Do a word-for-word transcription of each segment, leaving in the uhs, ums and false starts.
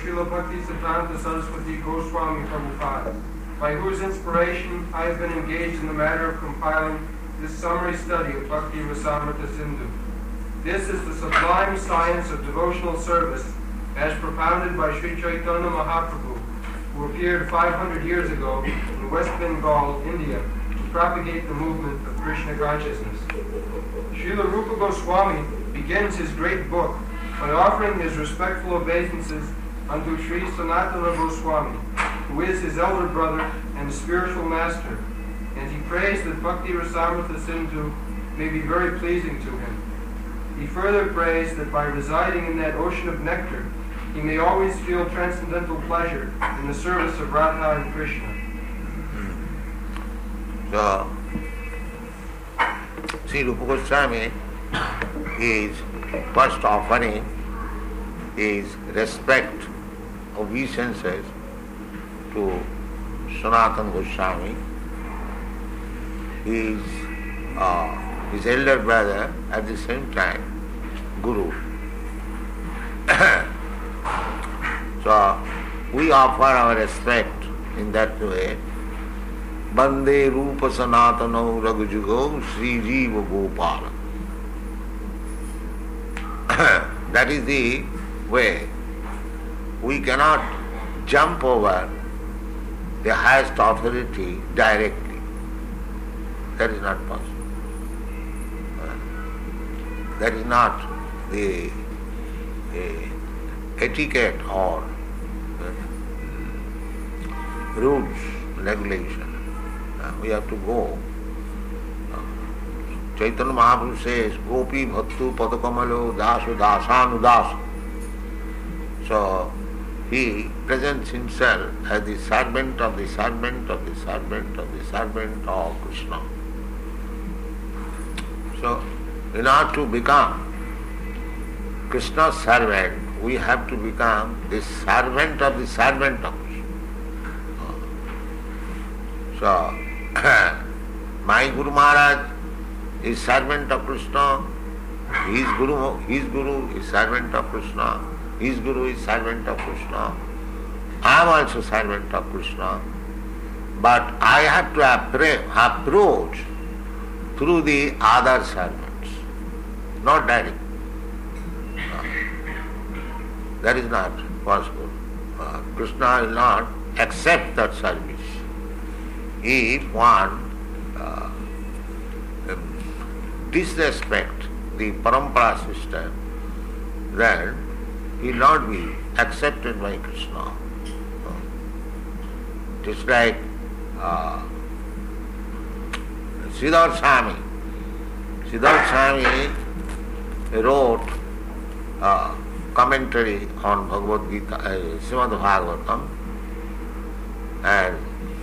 Srila Bhaktisiddhanta Saraswati Goswami Prabhupada, by whose inspiration I have been engaged in the matter of compiling this summary study of Bhakti Rasamrita Sindhu. This is the sublime science of devotional service as propounded by Sri Chaitanya Mahaprabhu, who appeared five hundred years ago in West Bengal, India, to propagate the movement of Krishna consciousness. Srila Rupa Goswami begins his great book by offering his respectful obeisances unto Sri Sanatana Goswami, who is his elder brother and spiritual master, and he prays that Bhakti Rasamrita Sindhu may be very pleasing to him. He further prays that by residing in that ocean of nectar, he may always feel transcendental pleasure in the service of Radha and Krishna. So, Sri Rupa Goswami is first offering his respect, obeisances to Sanatana Goswami, his, uh, his elder brother, at the same time, Guru. So, we offer our respect in that way. Bande Rupa Sanatano Raghujugo Sri Jiva Gopala. That is the way. We cannot jump over the highest authority directly. That is not possible. That is not the uh, etiquette or uh, rules, regulation. Uh, we have to go. Uh, Chaitanya Mahaprabhu says, Gopi Bhattu Padakamalo Dasu Dasanu Dasu. So, he presents himself as the servant of the servant of the servant of the servant of Krishna. So, in order to become Krishna's servant, we have to become the servant of the servant of Krishna. So, my Guru Maharaj is servant of Krishna, his Guru, his Guru is servant of Krishna, his Guru is servant of Krishna. I am also servant of Krishna, but I have to appro- approach through the other servants, not direct. Uh, that is not possible. Uh, Krishna will not accept that service. If one uh, disrespect the parampara system, then he will not be accepted by Krishna. It is like uh, Siddhartha Swami. Siddhartha Swami wrote a commentary on Bhagavad Gita, uh, Srimad Bhagavatam, and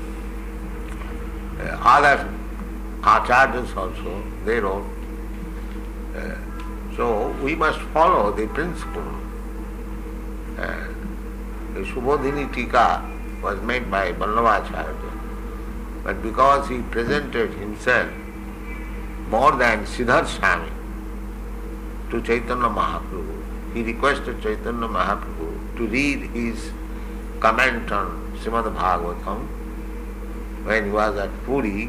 uh, other acharyas also, they wrote. Uh, so we must follow the principle. Uh, the Subodhini Tika was made by Vallabhacharya, but because he presented himself more than Siddhartha Swami to Chaitanya Mahaprabhu, he requested Chaitanya Mahaprabhu to read his comment on Srimad Bhagavatam when he was at Puri,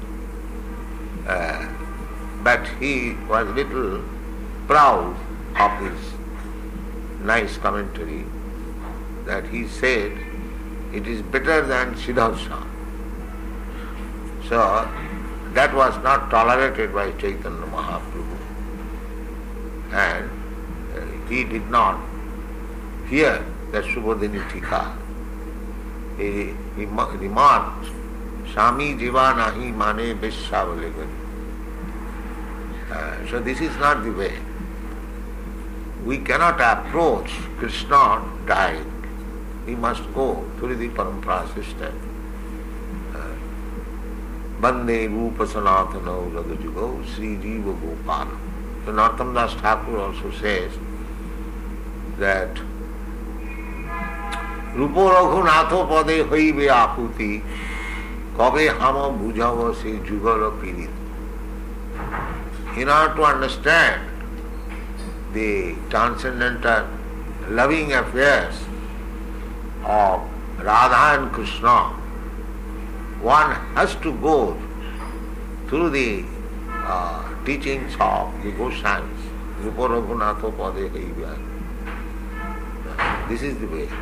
uh, but he was a little proud of his nice commentary, that he said it is better than Siddhartha. So that was not tolerated by Chaitanya Mahaprabhu, and uh, he did not hear the Subodhini Tika. He, he remarked, Swami Jiva Nahi Mane Vishyavalekani. Uh, so this is not the way. We cannot approach Krishna direct. We must go through the parampara system. Bande Rupa Sanatana Ragajugo Sri Jiva Gopala. So Narottam Das Thakur also says that Rupo Raghunatho Pade Hoibe Akuti Kabe Hama Bujava Se Jugala Pirit. In order to understand the transcendental loving affairs of Radha and Krishna, one has to go through the uh, teachings of the Goswamis. Rupa Raghunatha Pade Haivya. This is the way.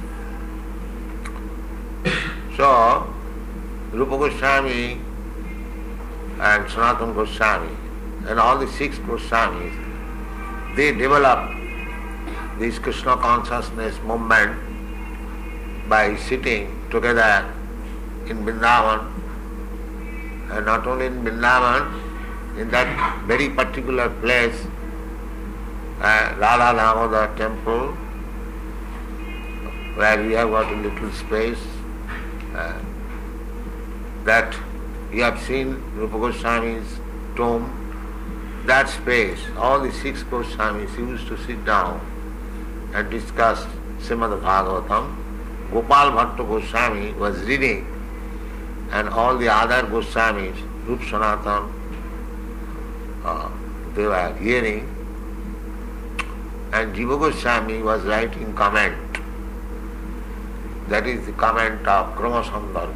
So, Rupa Goswami and Sanatana Goswami and all the six Goswamis, they developed this Krishna consciousness movement by sitting together in Vrindavan, and not only in Vrindavan, in that very particular place, uh, Radha Damodar temple, where we have got a little space, uh, that you have seen Rupa Goswami's tomb, that space, all the six Goswamis used to sit down and discuss Srimad Bhagavatam. Gopal Bhatta Goswami was reading, and all the other Goswamis, Rup Sanatan, uh, they were hearing, and Jiva Goswami was writing comment. That is the comment of Krama Sandarbha.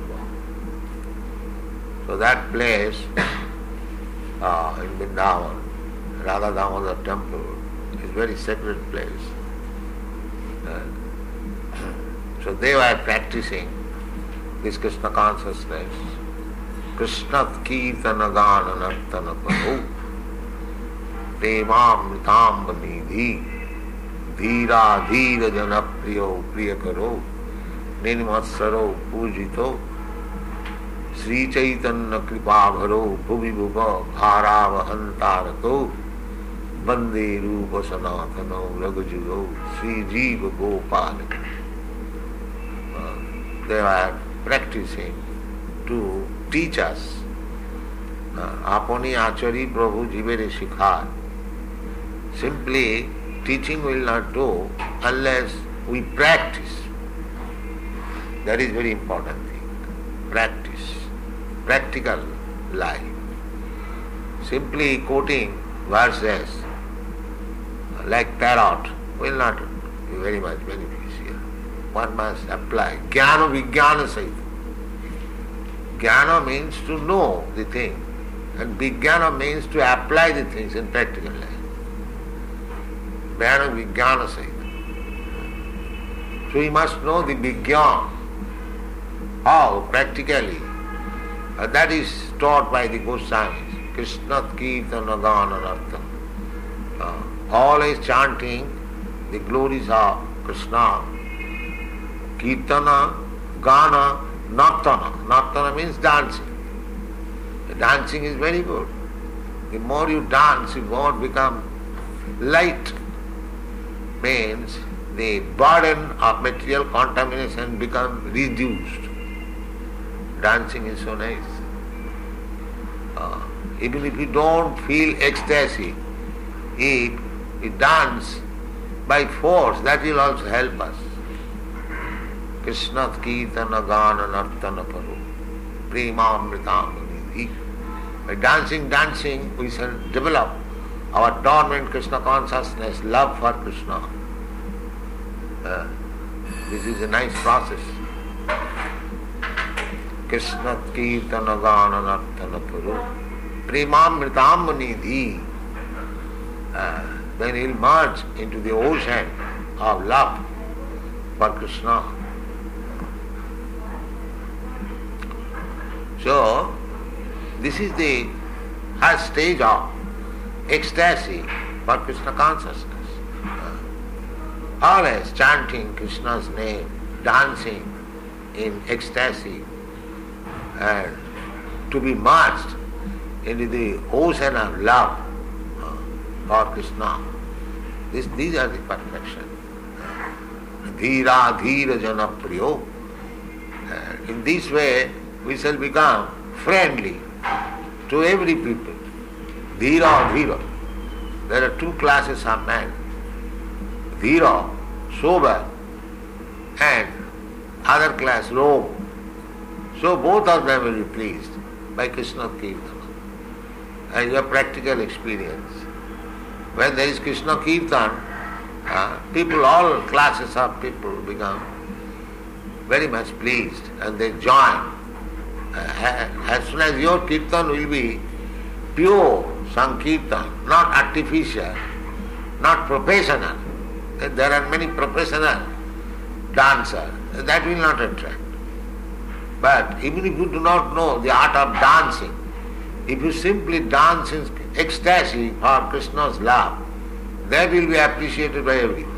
So that place uh, in Vrindavan, Radha Damodar temple, is very sacred place. Uh, so they were practicing this Krishna consciousness. Krishna Kirtana Gana Nartana Paru Premamritam Nidhi Dhira Dhira Jana Priyo Priyakaro Ninimatsaro Pujito Sri Chaitanya Kripabharo Bhuvi Bhuva Bharavahantarako Bande Rupa Sanatano Ragajuro Sri Jiva Gopalika. They were practicing to teach us. Apani Achari Prabhu Jivere Shikhar. Simply teaching will not do unless we practice. That is very important thing. Practice. Practical life. Simply quoting verses like parrot will not be very much beneficial. One must apply. Jnana Vijnana Saita. Jnana means to know the thing, and Vijnana means to apply the things in practical life. Jnana Vijnana Saita. So we must know the Vijnana. How? Practically. Uh, that is taught by the Goswamis. Krishna Kirtana Gana Nartana. Uh, always chanting the glories of Krishna. Kirtana, Gana, Nartana. Nartana means dancing. The dancing is very good. The more you dance, the more become light. Means the burden of material contamination becomes reduced. Dancing is so nice. Uh, even if you don't feel ecstasy, if you dance by force, that will also help us. Krishna Kirtana Gana Nartana Paru Premamritam Nidhi. By dancing, dancing, we shall develop our dormant Krishna consciousness, love for Krishna. Uh, this is a nice process. Krishna Kirtana Gana Nartana Paru Premamritam Nidhi. Uh, then he will merge into the ocean of love for Krishna. So, this is the first stage of ecstasy for Krishna consciousness. Uh, always chanting Krishna's name, dancing in ecstasy, and to be merged into the ocean of love uh, for Krishna. This, these are the perfection. Dhira dhira jana priyo. Uh, in this way, we shall become friendly to every people. Dhira, dhira. There are two classes of men. Dhira, sober, and other class, rogue. So both of them will be pleased by Krishna Kirtana. And your practical experience. When there is Krishna Kirtan, uh, people, all classes of people become very much pleased and they join. Uh, as soon as your kirtan will be pure sankirtan, not artificial, not professional. There are many professional dancers, that will not attract. But even if you do not know the art of dancing, if you simply dance in ecstasy for Krishna's love, that will be appreciated by everyone.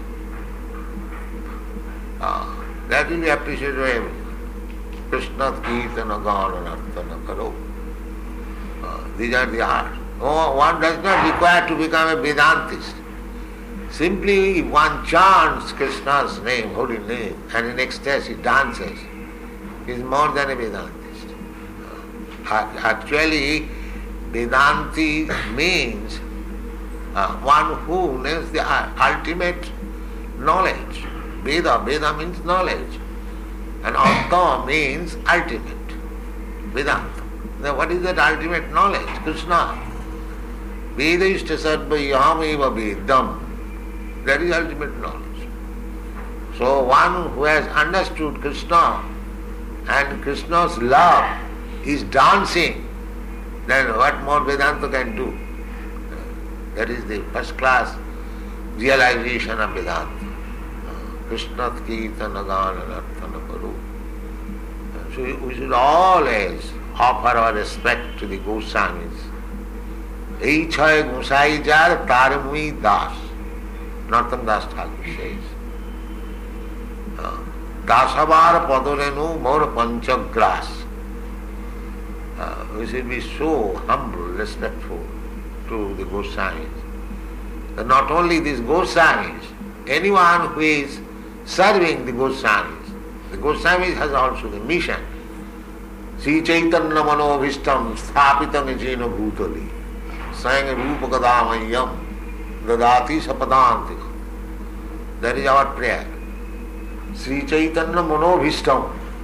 Ah, that will be appreciated by everyone. Krishna kirtana gana nartana karo. Ah, these are the arts. Oh, one does not require to become a Vedantist. Simply if one chants Krishna's name, holy name, and in ecstasy dances, he is more than a Vedantist. Uh, actually, Vedanti means uh, one who knows the ultimate knowledge. Veda, Veda means knowledge. And Artha means ultimate. Vedanta. Now what is that ultimate knowledge? Krishna. Veda ishtasarva yahameva vedam. That is ultimate knowledge. So one who has understood Krishna and Krishna's love is dancing, then what more Vedanta can do? That is the first class realization of Vedanta. Krishna kirtana gana nartana paru. So we should always offer our respect to the Goswamis. Ei chhay Gosai jar tarmui das. Nartam Das Thakur says. Dasavar padorenu more panchagras. Uh, we should be so humble, respectful to the Goswamis. That not only these Goswamis, anyone who is serving the Goswamis, the Goswamis has also the mission. Sri Chaitanya Manobhishtam Sthapitam Jena Bhutali Sayang Rupa Kadamayam Dadati Sapadanti. That is our prayer. Sri Chaitanya Manobhishtam.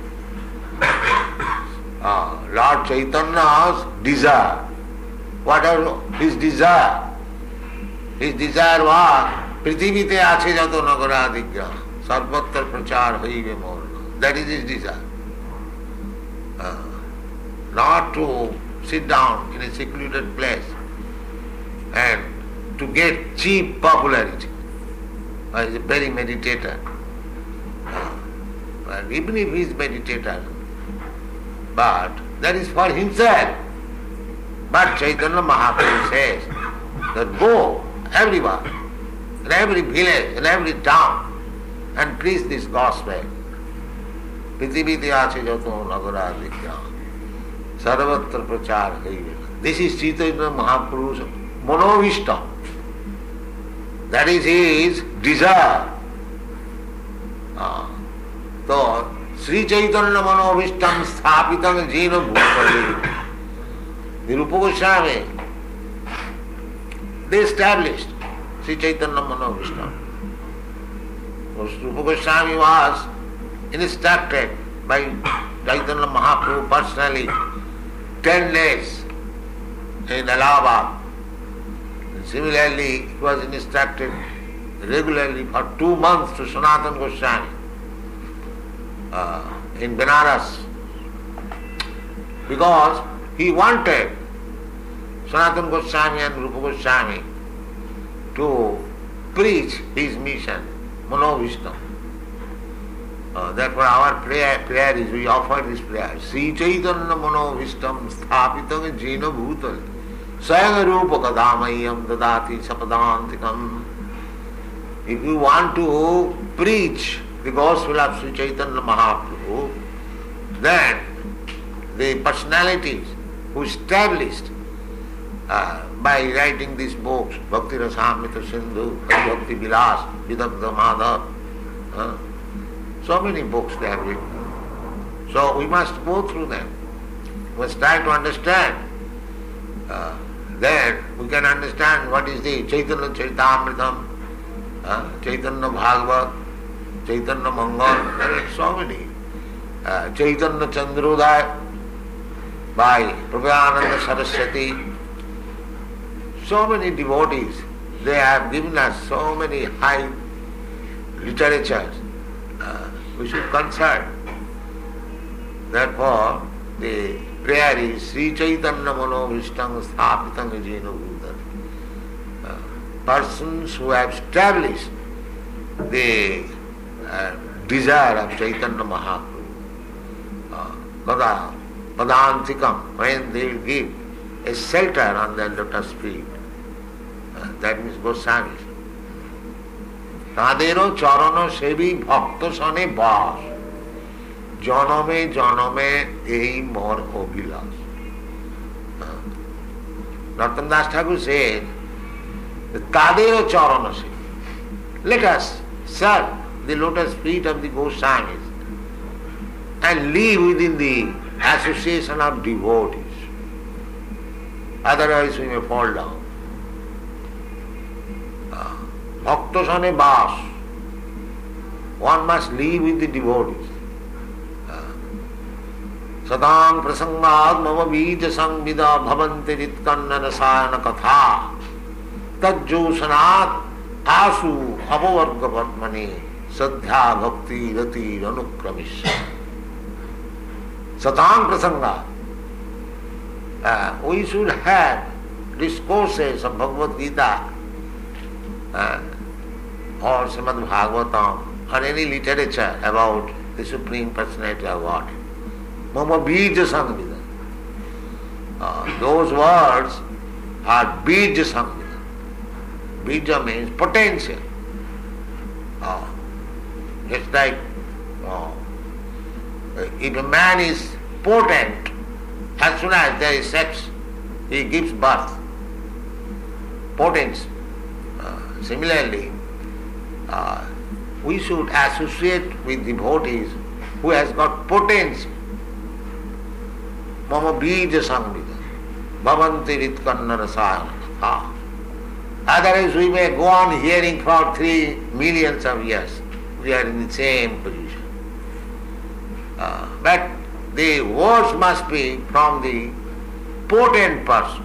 Ah, Lord Chaitanya's desire. What are his desire? His desire was Prithivite ache jato nagaradigra sarvatra prachar haive morna. That is his desire. Uh, not to sit down in a secluded place and to get cheap popularity. Uh, he is a very meditator. Uh, and even if he is meditator, but that is for himself. But Chaitanya Mahaprabhu says that go everywhere, in every village, in every town, and preach this gospel. Prithivite ache jato nagaradigra sarvatra prachar haive. This is Chaitanya Mahaprabhu's Manobhishtam. That is his desire. Ah. So, Sri Chaitanya Manobhishtam sthapitam jena bhutali. The Rupa Goswami, they established Sri Chaitanya Manobhishtam. Rupa Goswami was instructed by Chaitanya Mahaprabhu personally ten days in Allahabad. Similarly, he was instructed regularly for two months to Sanatana Goswami uh, in Benares, because he wanted Sanatana Goswami and Rupa Goswami to preach his mission, Manobhishtam. Uh, therefore our prayer, prayer is, we offer this prayer. Sri Chaitanya Manobhishtam sthapitam jena bhutali Sayanga Rupa Kadamayam Dadati Sapadantikam. If you want to preach the gospel of Sri Chaitanya Mahaprabhu, then the personalities who established uh, by writing these books, Bhakti Rasamrita Sindhu, Bhakti Vilas, Vidabdha Madhav, uh, so many books they have written. So we must go through them. We must try to understand. Uh, then we can understand what is the Chaitanya Charitamritam, uh, Chaitanya Bhagavat, Chaitanya Mangal. There are so many. Uh, Chaitanya Chandrodaya by Prabhupada Saraswati. So many devotees, they have given us so many high literatures. Uh, we should consult Therefore, the prayer is Sri Chaitanya Mano Vishtang Sthapitam Vijayana Bhutan. Persons who have established the uh, desire of Chaitanya Mahaprabhu, uh, Pada, Padantikam, when they will give a shelter on their lotus feet, uh, that means Goswamis. তাদেরও চরণ সেবী ভক্ত সনে বাস জনমে জনমে এই মোর অভিলাষ Narottam Das Thakur said তাদেরও চরণ সেবী. Let us serve the lotus feet of the Goswamis and live within the association of devotees. Otherwise we may fall down. Bhakta sane bas. One must live with the devotees. Satang prasangad mama bija sangvida bhavanti ritkanna rasayana katha tajjosanat asu apavarga patmani sadhya bhakti rati anukramisya. Satang prasangad. Uh, we should have discourses of Bhagavad Gita uh, or Srimad Bhagavatam or any literature about the Supreme Personality of Godhead. Mama Bija Sangvida. Uh, those words are Bija Sangvida. Bija means potential. Uh, just like uh, if a man is potent, as soon as there is sex, he gives birth. Potency. Uh, similarly, uh, we should associate with devotees who has got potency. Mama bija sangvida, bhavanti ritkanna rasayana. Otherwise we may go on hearing for three millions of years. We are in the same position. Uh, but the words must be from the potent person.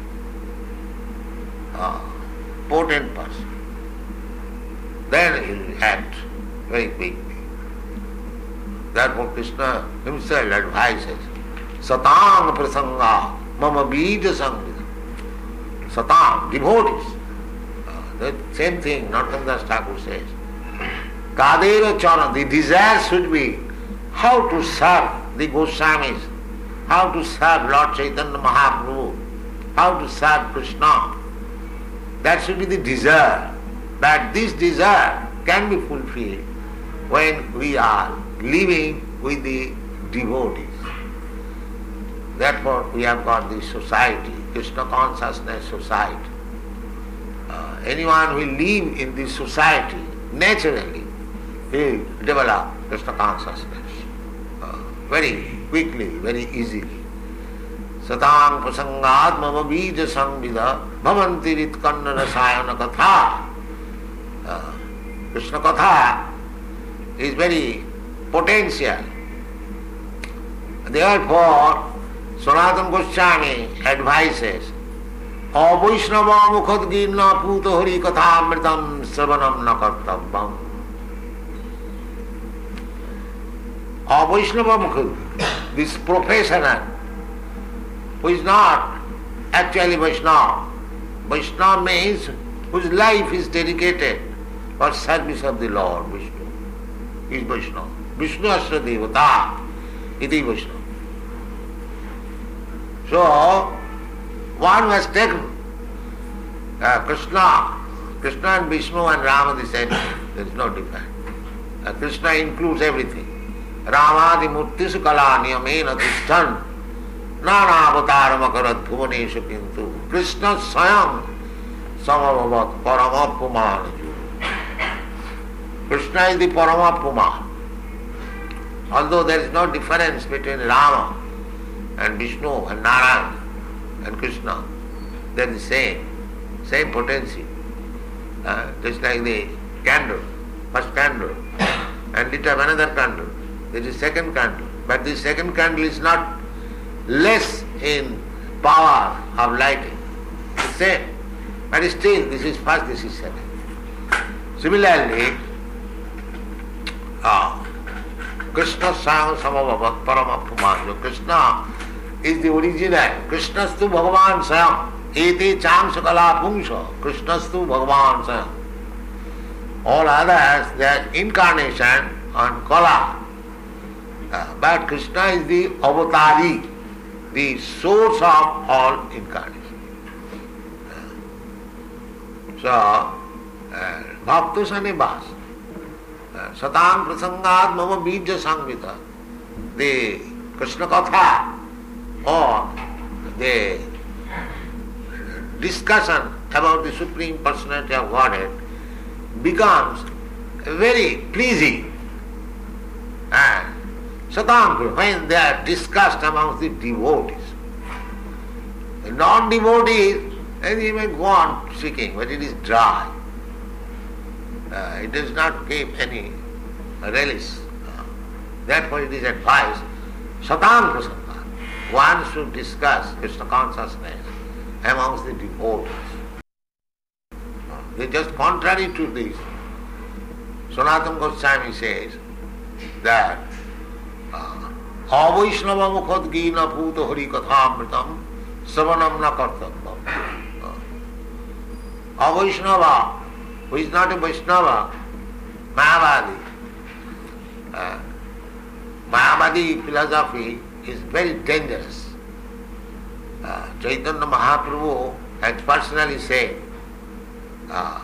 Uh, potent person. Then he will act very quickly. Therefore Krishna himself advises, Satang prasanga mama bija sangvida. Satang, devotees. Uh, the same thing Narottam Das Thakur says. Kadera chana, the desire should be how to serve the Goswamis, how to serve Lord Chaitanya Mahaprabhu, how to serve Krishna. That should be the desire. But this desire can be fulfilled when we are living with the devotees. Therefore we have got this society, Krishna Consciousness Society. Uh, anyone who will live in this society, naturally, he will develop Krishna Consciousness. Very quickly, very easily. Satang prasangad mama bija sangvida bhavanti ritkanna rasayana katha. Uh, Krishna Katha is very potential. Therefore, Sanatana Goswami advises Avaishnava mukhad girna puta hari katha amritam sravanam na kartavam. A Vaishnava Mukha, this professional, who is not actually Vaishnava. Vaishnava means whose life is dedicated for service of the Lord Vishnu. He is Vaishnava. Vishnu Asra Devata, iti Vaishnava. So, one who has taken uh, Krishna, Krishna and Vishnu and Rama the same, there is no difference. Uh, Krishna includes everything. Ramadi murtisu kala niyamena tishtan nana avataram akarat bhuvaneshu kintu Krishna swayam samabhavat paramapumana. Krishna is the paramapuma. Although there is no difference between Rama and Vishnu and Narayana and Krishna, they are the same, same potency. Uh, just like the candle, first candle, and lit up another candle. There is second candle, but this second candle is not less in power of lighting. It's same, but still this is first, this is second. Similarly, uh, Krishna Swayam Samabhavat Paramappuman. Krishna is the original. Krishnastu Bhagavan Swayam. Ete Cham Sakala Pungsha. Krishnastu Bhagavan Swayam. All others, they are incarnation on Kala. Uh, but Krishna is the avatari, the source of all incarnation. Uh, so, Bhakta Sanibhas, Satam Prasangad Mama Bija Sangvita, the Krishna Katha or the discussion about the Supreme Personality of Godhead becomes very pleasing. And Satam, when they are discussed amongst the devotees, the non-devotees, and they may go on seeking, but it is dry. Uh, it does not give any relish. Uh, therefore it is advised, Satam Prasanga, one should discuss Krishna consciousness amongst the devotees. Uh, they just contrary to this. Sanatana Goswami says that Avaishnava mukhat gina puta hari kathamritam savanam na kartabam. Avaishnava, who is not a Vaishnava, Mayavadi. Uh, Mayavadi philosophy is very dangerous. Uh, Chaitanya Mahaprabhu has personally said, uh,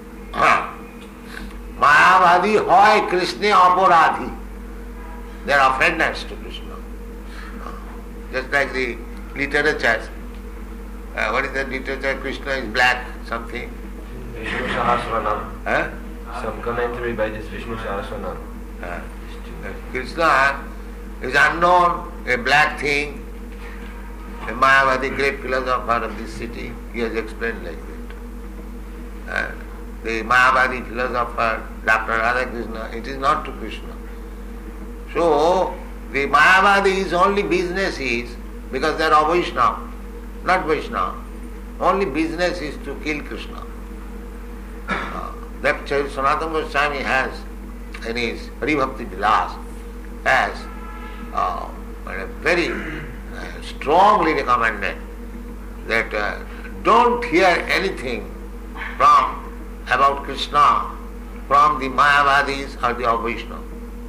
Mayavadi hoy Krishna aparadhi. They are offenders to Krishna. Uh, just like the literature. Uh, what is the literature? Krishna is black, something. Vishnu Sahasranam. Huh? Some commentary by this Vishnu Sahasranam. Uh, Krishna is unknown, a black thing. A Mayavadi, great philosopher of this city, he has explained like that. Uh, the Mayavadi philosopher, Doctor Radhakrishna, it is not to Krishna. So, the Mayavadi's only business is, because they are Vaishnava, not Vaishnava, only business is to kill Krishna. Uh, that Sanatana Goswami has, in his Haribhakti Vilas, has uh, very uh, strongly recommended that uh, don't hear anything from about Krishna from the Mayavadis or the Vaishnava.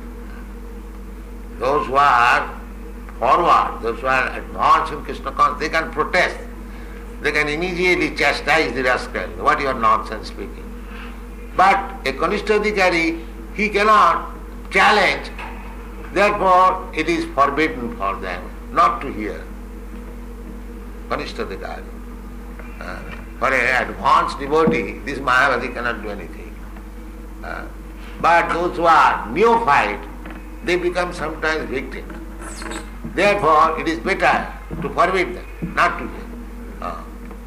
Those who are forward, those who are advanced in Krishna consciousness, they can protest. They can immediately chastise the rascal. What you are nonsense speaking. But a Kanishta Adhikari, he cannot challenge. Therefore, it is forbidden for them not to hear. Kanishta Adhikari. Uh, for an advanced devotee, this Mayavadi cannot do anything. Uh, but those who are neophyte, they become sometimes victims. Therefore, it is better to forbid them, not to hear. Uh,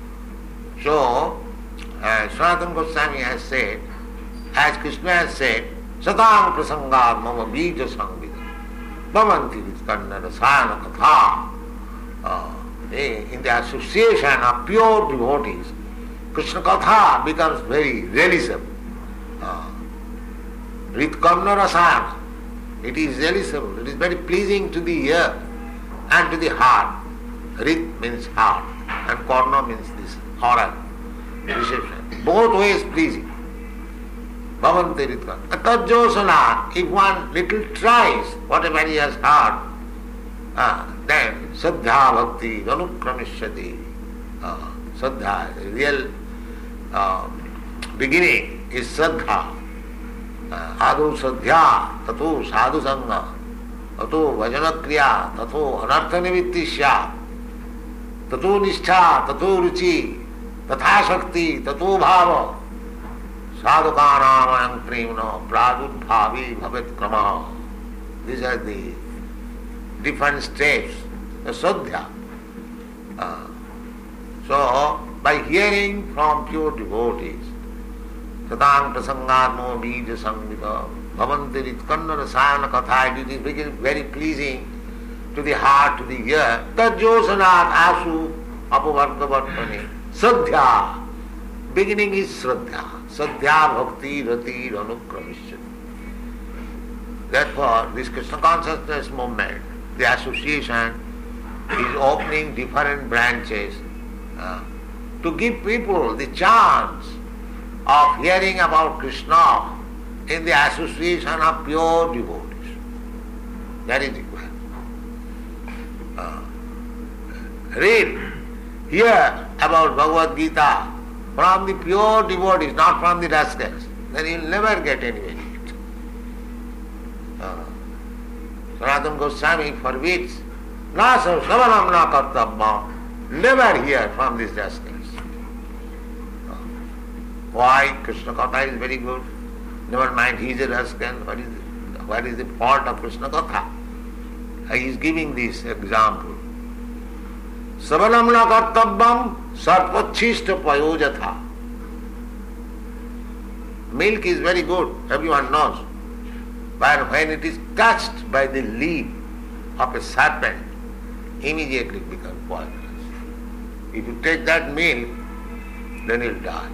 so, uh, Sanatana Goswami has said, as Krishna has said, Satam prasangad mama bija sangvida bhavanti vitkanna rasayana katha. Uh, in the association of pure devotees, Krishna katha becomes very realisable. Uh, Ritkamna rasayana. It is realisable, it is very pleasing to the ear and to the heart. Rit means heart and karna means this oral reception. Both ways pleasing. Bhavanti ritkam. Tajjosana, if one little tries whatever he has heard, uh, then saddha bhakti anukramishyati. Uh, saddha, the real uh, beginning is saddha. Adu sadhya, tato sadhu sangha, tato vajana kriya, tato anartha nivittisya, tato nishtha, tato ruchi, tatha shakti, tato bhava, sadhukanam ayam premna, pradudbhavi bhavet krama. These are the different steps, the sadhya. Uh, so, by hearing from pure devotees, Satang prasangatmo bija samvita bhavanti ritkanna rasayana katha, it is very, very pleasing to the heart, to the ear. Tajjosanat asu apavargavartane. Sadhya. Beginning is Shraddha. Sadhya bhakti rati anukramishyati. Therefore, this Krishna consciousness movement, the association, is opening different branches uh, to give people the chance of hearing about Krishna in the association of pure devotees. That is required. Uh, read, hear about Bhagavad Gita from the pure devotees, not from the rascals. Then you will never get any benefit. Uh, Sanatana Goswami forbids, na savanam na kartabma, never hear from these rascals. Uh, why? Krishna Katha is very good. Never mind, he is a rascal. What is, what is the fault of Krishna Katha? He is giving this example. Savanam na kartabam sarpachishta payojatha. Milk is very good, everyone knows. But when it is touched by the leaf of a serpent, immediately it becomes poisonous. If you take that milk, then you will die.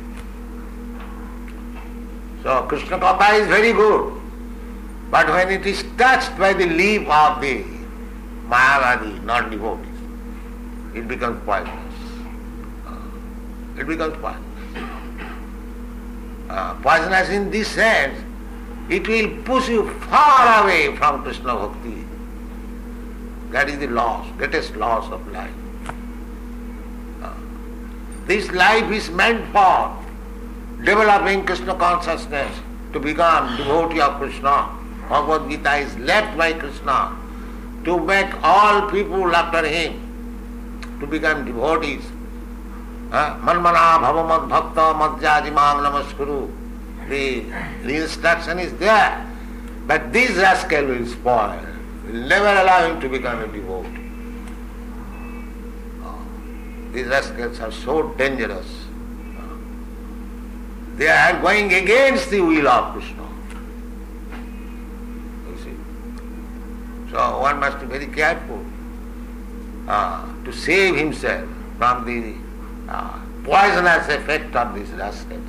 So Krishna Katha is very good. But when it is touched by the leaf of the Mayavadi, non-devotees, it becomes poisonous. Uh, it becomes poisonous. Uh, poisonous in this sense, it will push you far away from Krishna Bhakti. That is the loss, greatest loss of life. Uh, this life is meant for developing Krishna consciousness, to become devotee of Krishna. Bhagavad Gita is left by Krishna to make all people after him to become devotees. Manmana bhavamad bhakta madhyajimam namaskuru. The, the instruction is there. But this rascal will spoil, will never allow him to become a devotee. Oh, these rascals are so dangerous. Oh, they are going against the will of Krishna. You see. So one must be very careful uh, to save himself from the uh, poisonous effect of these rascals.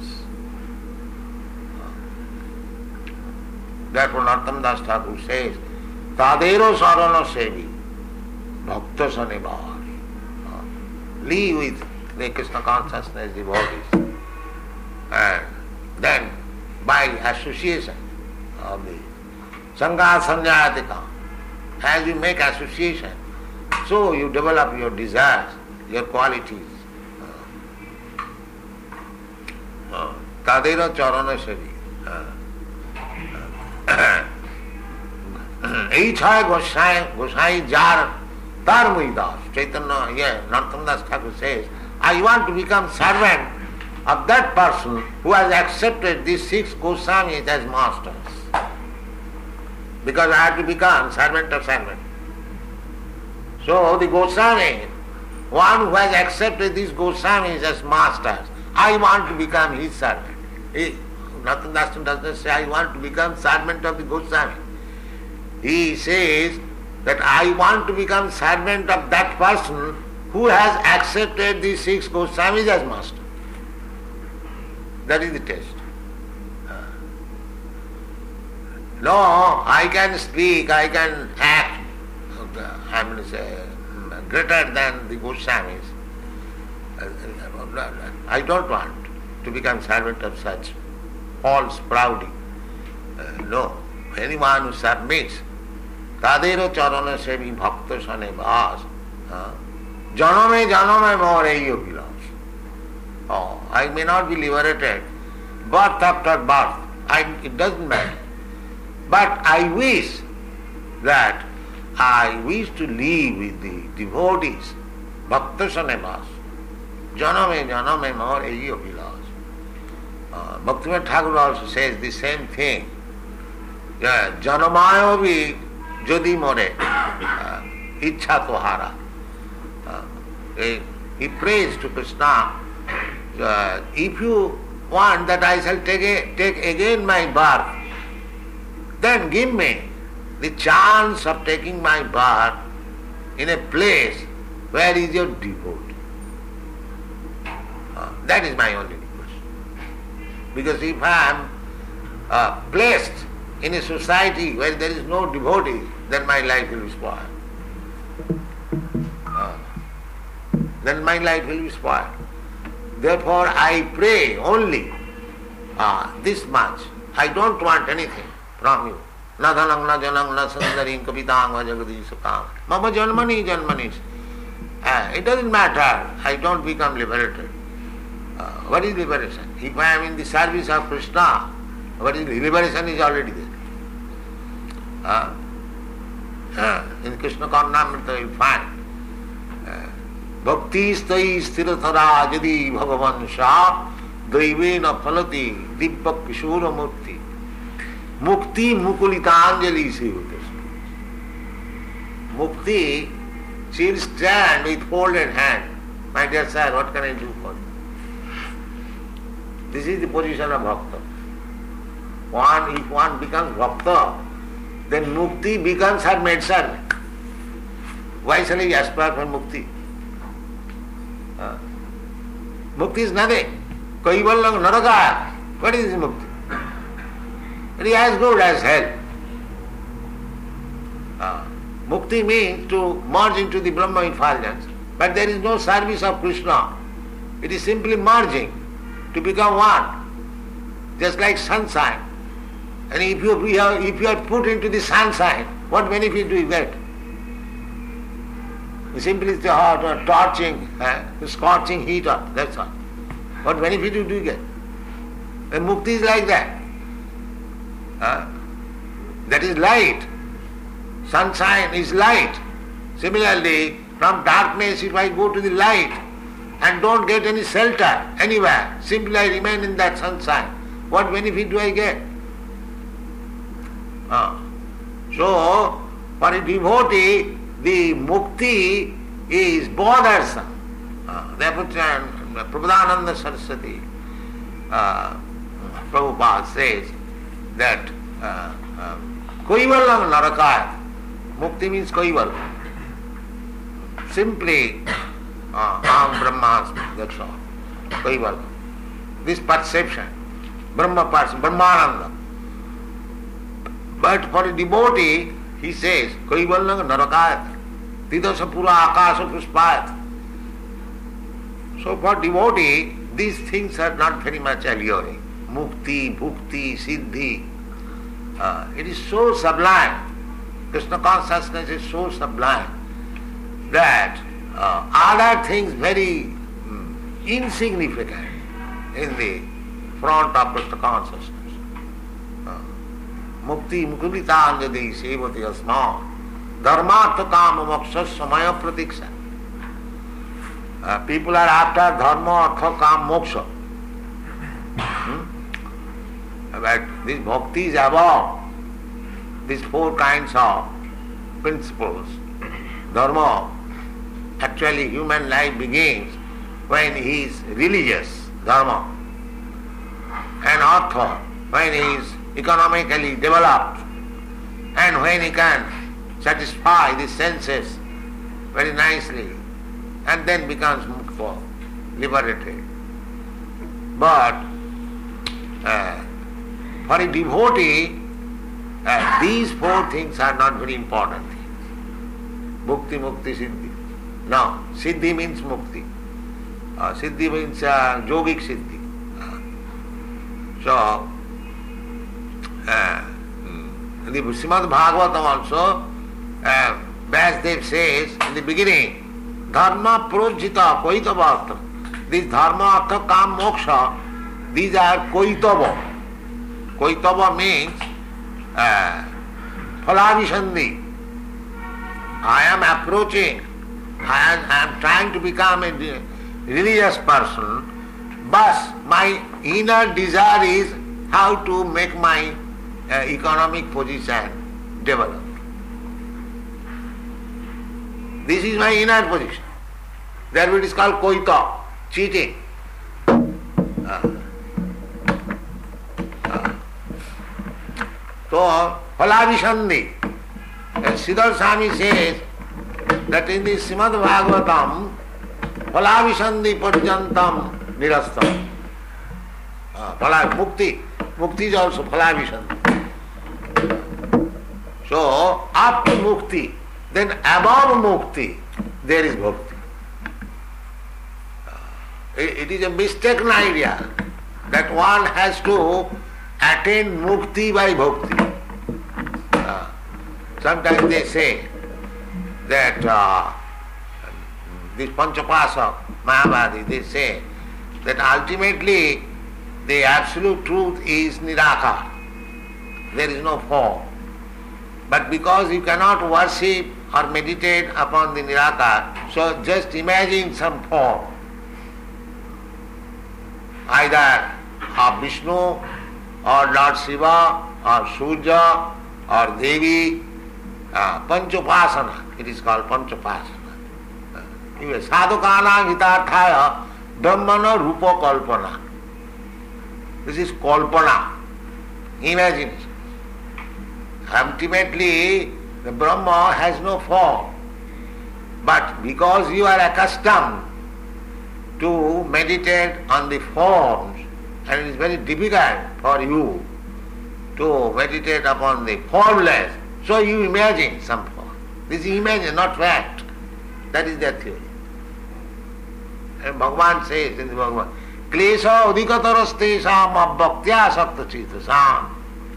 Therefore Narottam Das Thakur says, Tadero sarana sevi, bhakta sanevar. Live with the Krishna consciousness devotees. And then by association of the Sangha Sanjayatika, as you make association, so you develop your desires, your qualities. Tadero charana sevi. এই ছয় গোসাই গোসাই যার তার মুই দাস চৈতন্য ইয়ে নরোত্তম দাস ঠাকুর says, I want to become servant of that person who has accepted these six Goswamis as masters, because I have to become servant of servant. So the Goswami, one who has accepted these Goswamis as masters, I want to become his servant. He, Narottam Das does not say, I want to become servant of the Goswami. He says that I want to become servant of that person who has accepted these six Goswamis as master. That is the test. No, I can speak, I can act, I mean, say, greater than the Goswamis. I don't want to become servant of such false prouding. Uh, no. Anyone who submits, Tadero charana sevi bhakta sane bhas, janame janame more eiyo bilas. Oh, I may not be liberated, birth after birth, I, it doesn't matter. But I wish that I wish to live with the devotees, bhakta sane bhas, janame janame more eiyo bilas. Uh, Bhaktivinoda Thakur also says the same thing. Janamayo bhi jodi more ichha tohara. He prays to Krishna, uh, if you want that I shall take, a, take again my birth, then give me the chance of taking my birth in a place where is your devotee. Uh, that is my only request. Because if I am uh, placed in a society where there is no devotee, then my life will be spoiled. Uh, then my life will be spoiled. Therefore I pray only uh, this much. I don't want anything from you. Na dhanam, na janam, na sundarim, kapitang, va jagadishukam. Mama janmani janmani. Uh, it doesn't matter. I don't become liberated. Uh, what is liberation? If I am in the service of Krishna, what is liberation is already there. Uh, uh, in Krishna Karnamrita you will find Bhakti stai sthiratara jadi bhagavan sha daivena phalati dibba kishora murti mukti mukulitanjali sivata. Mukti, she will stand with folded hand. My dear sir, what can I do for you? This is the position of bhakta. One, if one becomes bhakta, then mukti becomes her maid servant. Why shall he aspire for mukti? Uh, mukti is nothing. Kaivallam naraka. What is mukti? It is as good as hell. Uh, mukti means to merge into the Brahma effulgence. But there is no service of Krishna. It is simply merging to become one. Just like sunshine. And if you, if you are put into the sunshine, what benefit do you get? You simply the hot or torching, eh? scorching heat up, that's all. What benefit do you get? And mukti is like that. Huh? That is light. Sunshine is light. Similarly, from darkness if I go to the light and don't get any shelter anywhere, simply I remain in that sunshine, what benefit do I get? Uh, so, for a devotee, the mukti is bothersome. Uh, therefore, Prabhupada Saraswati, uh, Prabhupada says that Kaivallam narakaya, mukti means Kaivallam. Simply, uh, Aham Brahmasmi, that's all. Kaivallam. This perception, Brahma person, Brahmananda. But for a devotee, he says, Kaivallam narakayat, tidasa pura akasa puspayat. So for devotee, these things are not very much alluring. Mukti, bhukti, siddhi. Uh, it is so sublime. Krishna consciousness is so sublime that uh, other things very um, insignificant in the front of Krishna consciousness. Mukti mukulitanjadi sevati asma dharmartha kama moksha samaya pratiksha. People are after dharma, artha, kama, moksha. Hmm? But this bhakti is above these four kinds of principles. Dharma, actually human life begins when he is religious, dharma. And artha, when he is economically developed, and when he can satisfy the senses very nicely, and then becomes mukta, liberated. But uh, for a devotee, uh, these four things are not very important things. Bhukti, mukti, siddhi. No, siddhi means mukti. Uh, siddhi means uh, yogic siddhi. Uh, so, Uh, in the Srimad Bhagavatam also, uh, Vyasdev says in the beginning, Dharma projita koitava. This dharma, artha, kam, moksha, these are koitava. Koitava means uh, phalavishandi. I am approaching, I am, I am trying to become a religious person, but my inner desire is how to make my Uh, economic position developed. This is my inner position. Therefore it is called koita, cheating. Uh, uh. So, phalavishandi. And Siddhar Swami says that in the Srimad Bhagavatam, phalavishandi parjantam nirastam. Uh, Phala, mukti. Mukti is also phalavishandi. So, after mukti, then above mukti, there is bhakti. It, it is a mistaken idea that one has to attain mukti by bhakti. Uh, sometimes they say that uh, this Panchapasa, Mahabharati, they say that ultimately the absolute truth is Nirakara. There is no form. But because you cannot worship or meditate upon the Nirakara, so just imagine some form, either of Vishnu or Lord Shiva or Surya or Devi, uh, Panchapasana, it is called Panchapasana. Uh, Sadhukana hitarthaya brahmana rupa kalpana. This is kalpana, imagination. Ultimately, the Brahma has no form. But because you are accustomed to meditate on the forms, and it is very difficult for you to meditate upon the formless, so you imagine some form. This is imagine, not fact. That is their theory. And Bhagavan says in the Bhagavad, Klesha udikataraste-sam abhaktya sakta-chitasam.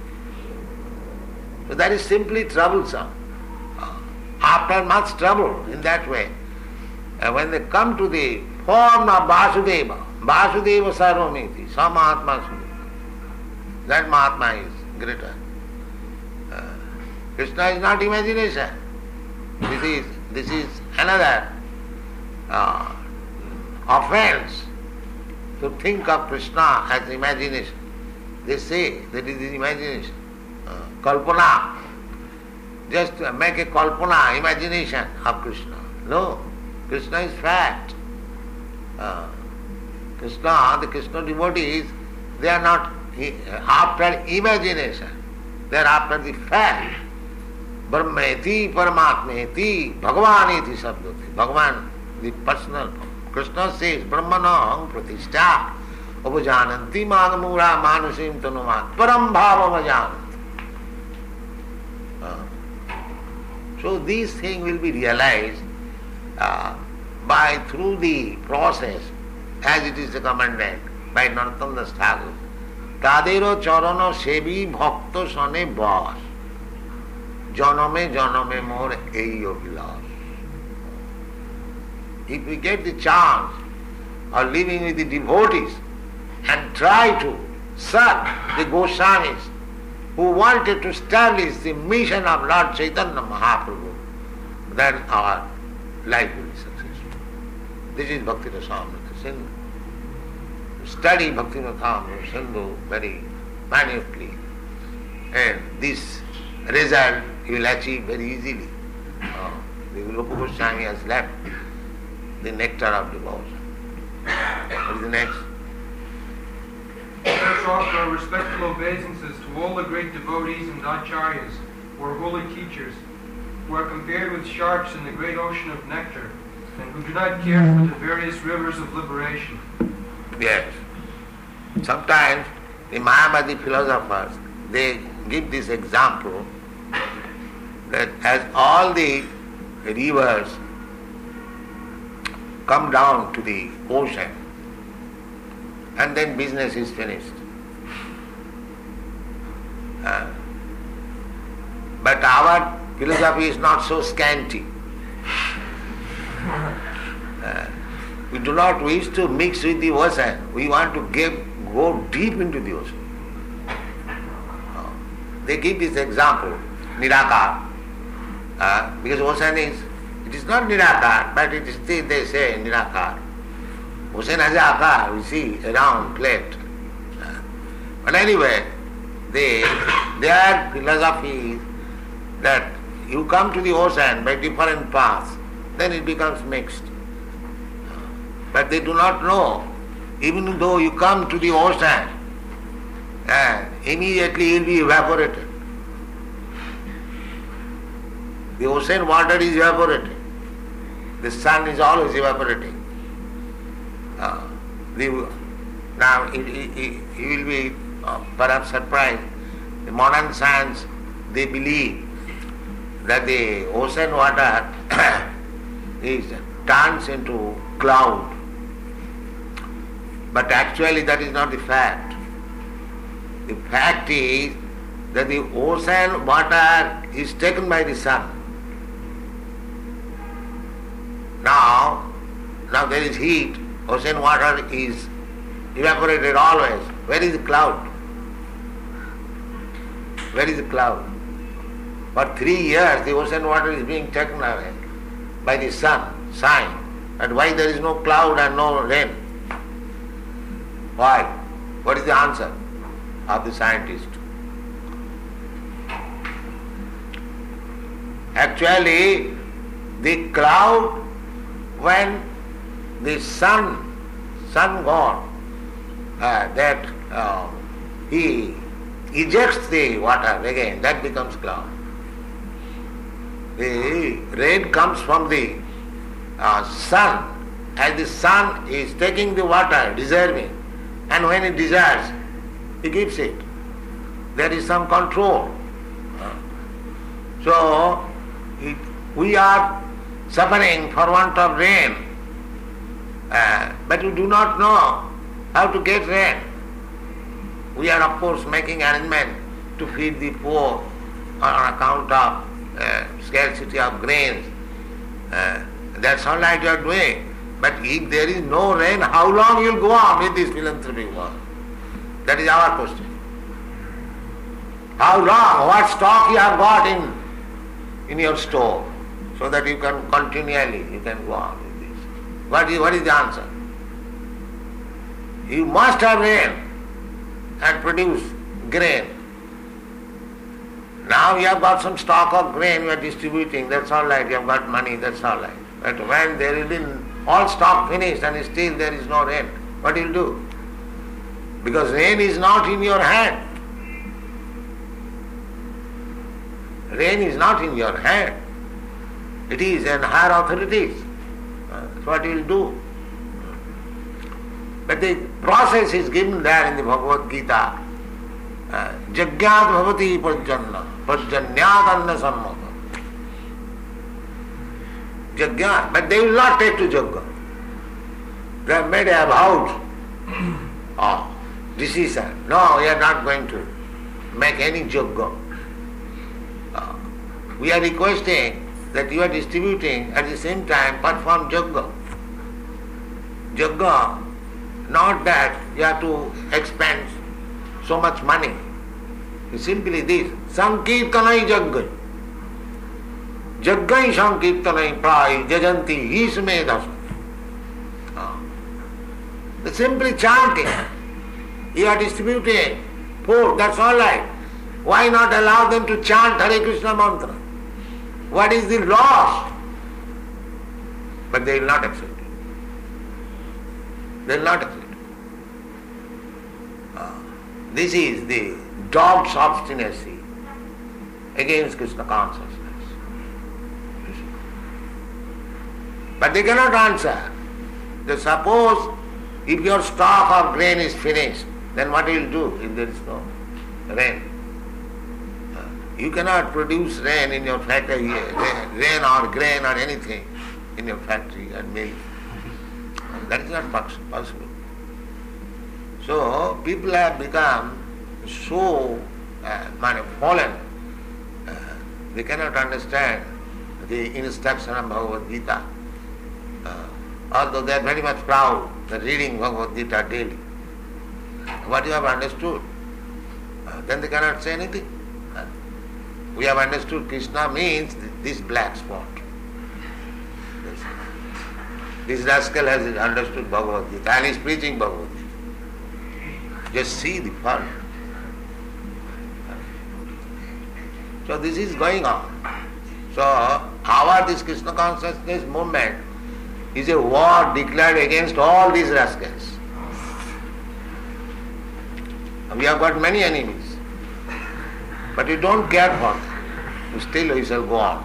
So that is simply troublesome. After much trouble in that way, uh, when they come to the form of Vasudeva, Vasudeva Sarvamiti, some Mahatma Sudeva, that Mahatma is greater. Uh, Krishna is not imagination. This is this is another uh, offense to think of Krishna as imagination. They say that it is imagination. Uh, kalpana. Just make a kalpana, imagination of Krishna. No, Krishna is fact. Uh, Krishna, the Krishna devotees, they are not after imagination. They are after the fact. Brahmeti, Paramatmeti, Bhagavaneti sabdoti. Bhagavan, the personal form. Krishna says, Brahmanaham pratishtha upajananti manamura manusim tanumat param bhava vajananti. Uh, so these things will be realized uh, by through the process, as it is recommended by Narottam Das Thakur. Tadero charana sevi bhakta sane bas janame janame more ei abhilash. If we get the chance of living with the devotees and try to serve the Goswamis who wanted to establish the mission of Lord Chaitanya Mahaprabhu, then our life will be successful. This is Bhakti Rasamrita Sindhu. Study Bhakti Rasamrita Sindhu very minutely, and this result you will achieve very easily. Uh, the Rupa Goswami has left the nectar of devotion. What is the next? Let us offer our respectful obeisances to all the great devotees and acharyas, who are holy teachers, who are compared with sharks in the great ocean of nectar, and who do not care for the various rivers of liberation. Yes. Sometimes the Mayavadi philosophers, they give this example that as all the rivers come down to the ocean, and then business is finished. Uh, but our philosophy is not so scanty. Uh, we do not wish to mix with the ocean. We want to give, go deep into the ocean. Uh, they give this example, Nirakar, uh, because ocean is, it is not Nirakar, but it is still they say Nirakar. Ocean has a akar, we see, a round plate. Uh, but anyway, they, their philosophy is that you come to the ocean by different paths, then it becomes mixed. Uh, but they do not know, even though you come to the ocean, uh, immediately it will be evaporated. The ocean water is evaporating. The sun is always evaporating. Uh, the, now, it, it, it, you will be uh, perhaps surprised. The modern science, they believe that the ocean water is turns into cloud. But actually that is not the fact. The fact is that the ocean water is taken by the sun. Now, now there is heat, ocean water is evaporated always. Where is the cloud? Where is the cloud? For three years the ocean water is being taken away by the sun, sign. And why there is no cloud and no rain? Why? What is the answer of the scientist? Actually, the cloud, when the sun, sun god, uh, that uh, he ejects the water again, that becomes cloud. The rain comes from the uh, sun, as the sun is taking the water, deserving, and when it deserves, he gives it. There is some control. So, it, we are suffering for want of rain, uh, but we do not know how to get rain. We are of course making arrangement to feed the poor on account of uh, scarcity of grains. Uh, that's all right you are doing. But if there is no rain, how long you will go on with this philanthropic work? That is our question. How long? What stock you have got in in your store, so that you can continually, you can go on with this. What is, what is the answer? You must have rain and produce grain. Now you have got some stock of grain, you are distributing, that's all right, you have got money, that's all right. But when there will be all stock finished and still there is no rain, what will you do? Because rain is not in your hand. Rain is not in your hand. It is in higher authorities. That's what you will do. But the process is given there in the Bhagavad Gita. Jagyat bhavati pajjanna, pajjanyat anna sammata. Jagyat, but they will not take to Jagga. They have made a vow, oh, decision. No, we are not going to make any Jagga. Uh, we are requesting that you are distributing at the same time perform Jagga. Jagga, not that you have to expend so much money. It's simply this, Sankirtanai Jagga. Jaggai Sankirtanai Prai Jajanti Ismedhas. The simply chanting. You are distributing food, that's all right. Why not allow them to chant Hare Krishna mantra? What is the loss? But they will not accept it. They will not accept it. Uh, this is the dog's obstinacy against Krishna consciousness. But they cannot answer. They suppose if your stock of grain is finished, then what will you do if there is no rain? You cannot produce rain in your factory, rain or grain or anything in your factory and mill. That is not possible. So people have become so uh, fallen, uh, they cannot understand the instruction of Bhagavad Gita. Uh, although they are very much proud, they are reading Bhagavad Gita daily. What you have understood, uh, then they cannot say anything. Uh, we have understood Krishna means this black spot. This, this rascal has understood Bhagavad Gita and is preaching Bhagavad Gita. Just see the fun. So this is going on. So our this Krishna consciousness movement is a war declared against all these rascals. We have got many enemies, but we don't care for them. Still we shall go on.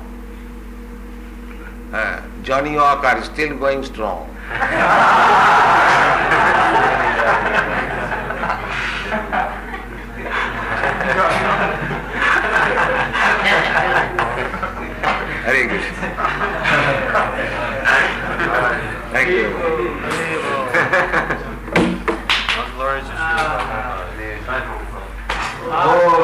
Uh, Johnny Walker is still going strong. Thank you. All glory to Srila Prabhupada. Oh.